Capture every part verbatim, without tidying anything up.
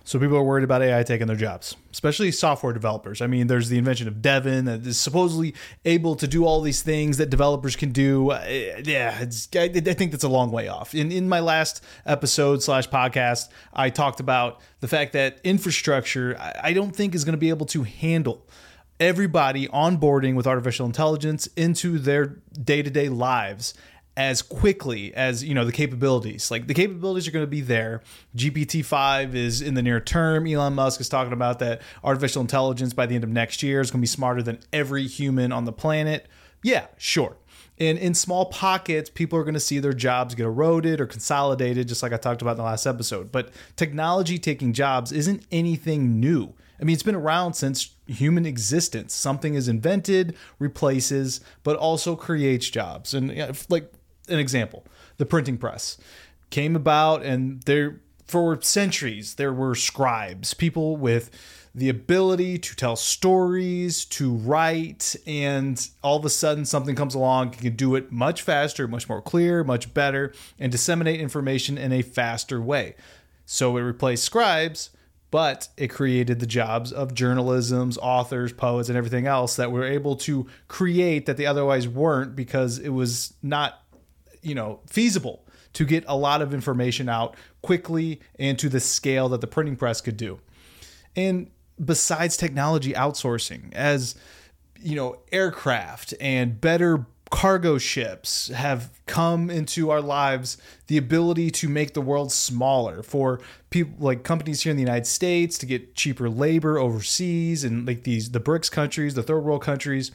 So people are worried about A I taking their jobs, especially software developers. I mean, there's the invention of Devin that is supposedly able to do all these things that developers can do. Uh, yeah, it's, I, I think that's a long way off. In in my last episode slash podcast, I talked about the fact that infrastructure, I, I don't think is going to be able to handle everybody onboarding with artificial intelligence into their day-to-day lives as quickly as, you know, the capabilities. Like the capabilities are going to be there. G P T five is in the near term. Elon Musk is talking about that artificial intelligence by the end of next year is going to be smarter than every human on the planet. Yeah, sure. And in small pockets, people are going to see their jobs get eroded or consolidated, just like I talked about in the last episode. But technology taking jobs isn't anything new. I mean, it's been around since human existence. Something is invented, replaces, but also creates jobs. And you know, like an example, the printing press came about, and there for centuries there were scribes, people with the ability to tell stories, to write, and all of a sudden something comes along and can do it much faster, much more clear, much better, and disseminate information in a faster way. So it replaced scribes, but it created the jobs of journalisms, authors, poets, and everything else that were able to create that they otherwise weren't, because it was not, you know, feasible to get a lot of information out quickly and to the scale that the printing press could do. And besides technology outsourcing, as you know, aircraft and better cargo ships have come into our lives, the ability to make the world smaller for people like companies here in the United States to get cheaper labor overseas, and like these the BRICS countries, the third world countries,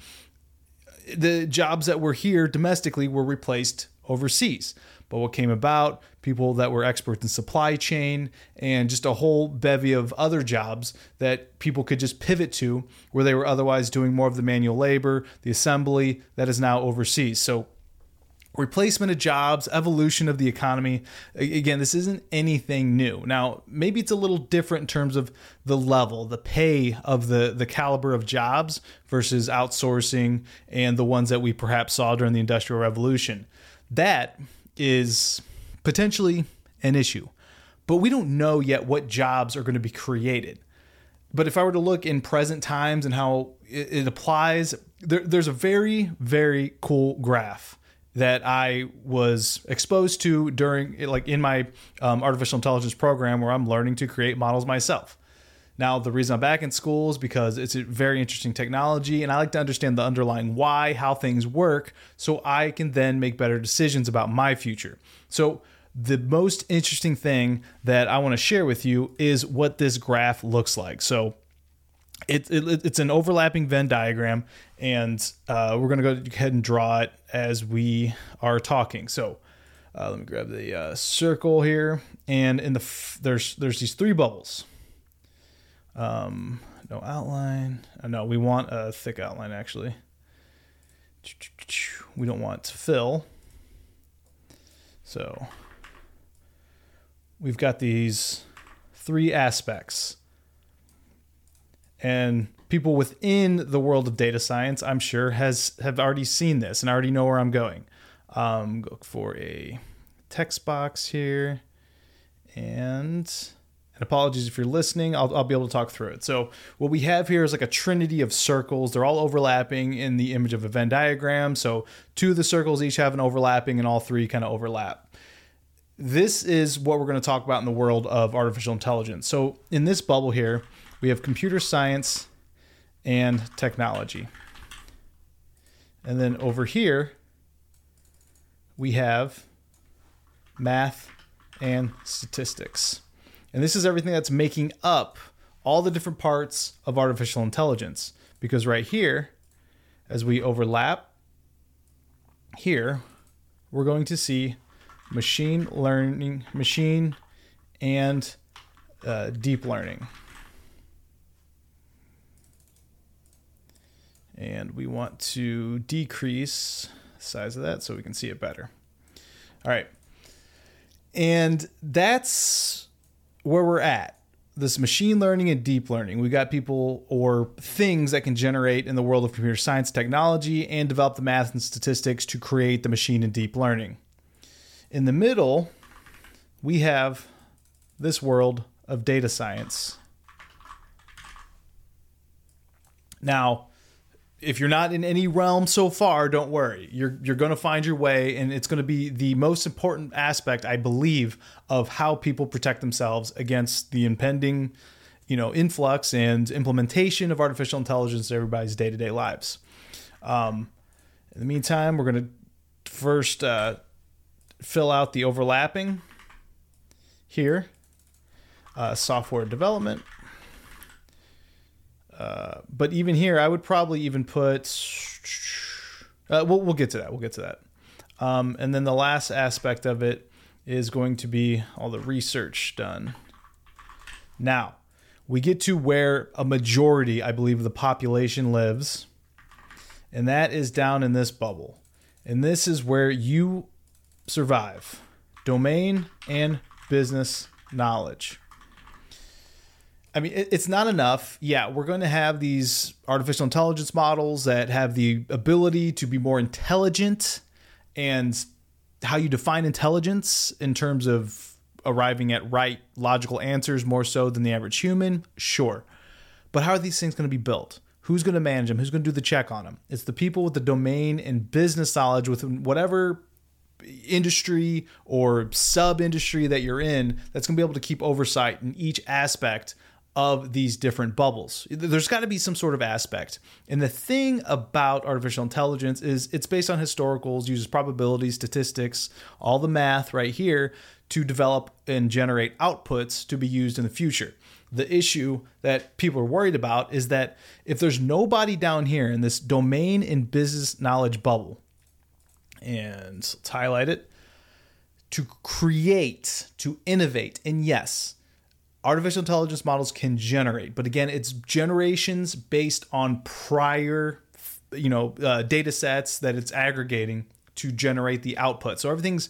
the jobs that were here domestically were replaced overseas. But what came about, people that were experts in supply chain and just a whole bevy of other jobs that people could just pivot to, where they were otherwise doing more of the manual labor, the assembly that is now overseas. So replacement of jobs, evolution of the economy. Again, this isn't anything new. Now, maybe it's a little different in terms of the level, the pay of the, the caliber of jobs versus outsourcing and the ones that we perhaps saw during the Industrial Revolution. That is potentially an issue, but we don't know yet what jobs are going to be created. But if I were to look in present times and how it, it applies, there, there's a very, very cool graph that I was exposed to during, like in my um, artificial intelligence program, where I'm learning to create models myself. Now, the reason I'm back in school is because it's a very interesting technology, and I like to understand the underlying why, how things work, so I can then make better decisions about my future. So the most interesting thing that I want to share with you is what this graph looks like. So it, it, it's an overlapping Venn diagram, and uh, we're going to go ahead and draw it as we are talking. So uh, let me grab the uh, circle here, and in the f- there's there's these three bubbles. Um, no outline. Oh, no, we want a thick outline, actually. We don't want to fill. So we've got these three aspects. And people within the world of data science, I'm sure, has have already seen this and already know where I'm going. Um, go for a text box here. And... And apologies if you're listening, I'll, I'll be able to talk through it. So what we have here is like a trinity of circles. They're all overlapping in the image of a Venn diagram. So two of the circles each have an overlapping, and all three kind of overlap. This is what we're going to talk about in the world of artificial intelligence. So in this bubble here, we have computer science and technology. And then over here, we have math and statistics. And this is everything that's making up all the different parts of artificial intelligence. Because right here, as we overlap here, we're going to see machine learning, machine and uh, deep learning. And we want to decrease the size of that so we can see it better. All right. And that's where we're at. This machine learning and deep learning. We've got people or things that can generate in the world of computer science technology and develop the math and statistics to create the machine and deep learning. In the middle, we have this world of data science. Now, if you're not in any realm so far, don't worry. You're you're going to find your way, and it's going to be the most important aspect, I believe, of how people protect themselves against the impending, you know, influx and implementation of artificial intelligence in everybody's day-to-day lives. Um, in the meantime, we're going to first uh, fill out the overlapping here. Uh, software development. Uh, but even here, I would probably even put, uh, we'll, we'll get to that. We'll get to that. Um, and then the last aspect of it is going to be all the research done. Now, we get to where a majority, I believe, of the population lives. And that is down in this bubble. And this is where you survive. Domain and business knowledge. I mean, it's not enough. Yeah, we're going to have these artificial intelligence models that have the ability to be more intelligent, and how you define intelligence in terms of arriving at right logical answers more so than the average human. Sure. But how are these things going to be built? Who's going to manage them? Who's going to do the check on them? It's the people with the domain and business knowledge within whatever industry or sub-industry that you're in that's going to be able to keep oversight in each aspect of these different bubbles. There's got to be some sort of aspect. And the thing about artificial intelligence is it's based on historicals, uses probabilities, statistics, all the math right here to develop and generate outputs to be used in the future. The issue that people are worried about is that if there's nobody down here in this domain and business knowledge bubble, and let's highlight it, to create, to innovate, and yes, artificial intelligence models can generate, but again, it's generations based on prior, you know, uh, data sets that it's aggregating to generate the output. So everything's,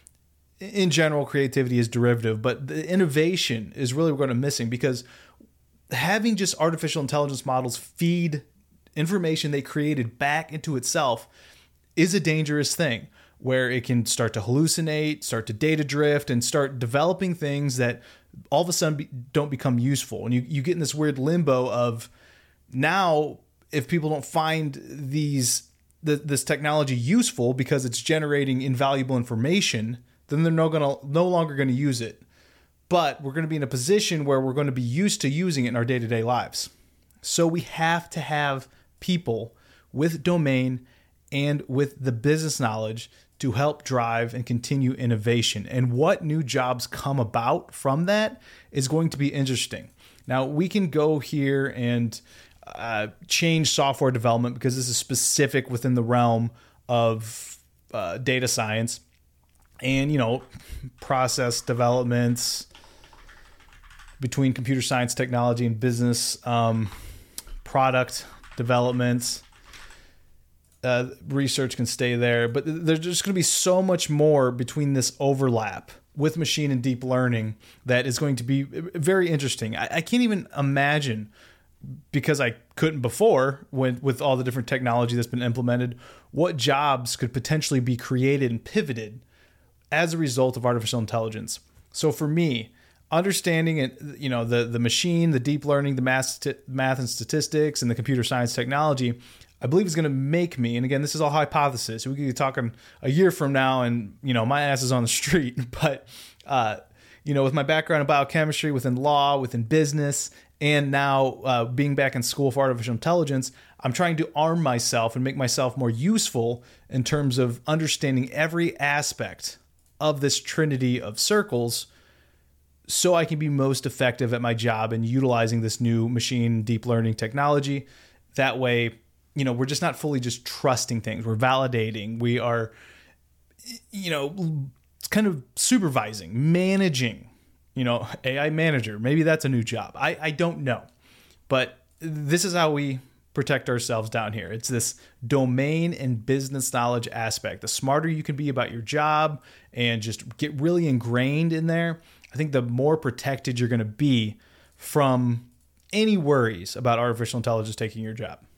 in general, creativity is derivative, but the innovation is really what I'm missing, because having just artificial intelligence models feed information they created back into itself is a dangerous thing, where it can start to hallucinate, start to data drift, and start developing things that all of a sudden be, don't become useful. And you, you get in this weird limbo of, now, if people don't find these the, this technology useful because it's generating invaluable information, then they're no, gonna, no longer going to use it. But we're going to be in a position where we're going to be used to using it in our day-to-day lives. So we have to have people with domain and with the business knowledge to help drive and continue innovation. And what new jobs come about from that is going to be interesting. Now, we can go here and uh, change software development because this is specific within the realm of uh, data science, and, you know, process developments between computer science, technology, and business, um, product developments. Uh, research can stay there, but there's just going to be so much more between this overlap with machine and deep learning that is going to be very interesting. I, I can't even imagine, because I couldn't before, when, with all the different technology that's been implemented, what jobs could potentially be created and pivoted as a result of artificial intelligence. So for me, understanding it, you know, the the machine, the deep learning, the math, math and statistics, and the computer science technology, I believe is going to make me, and again, this is all hypothesis. We could be talking a year from now and, you know, my ass is on the street. But, uh, you know, with my background in biochemistry, within law, within business, and now uh, being back in school for artificial intelligence, I'm trying to arm myself and make myself more useful in terms of understanding every aspect of this trinity of circles, so I can be most effective at my job in utilizing this new machine deep learning technology. That way, you know, we're just not fully just trusting things. We're validating. We are, you know, kind of supervising, managing, you know, A I manager. Maybe that's a new job. I, I don't know. But this is how we protect ourselves down here. It's this domain and business knowledge aspect. The smarter you can be about your job and just get really ingrained in there, I think the more protected you're going to be from any worries about artificial intelligence taking your job.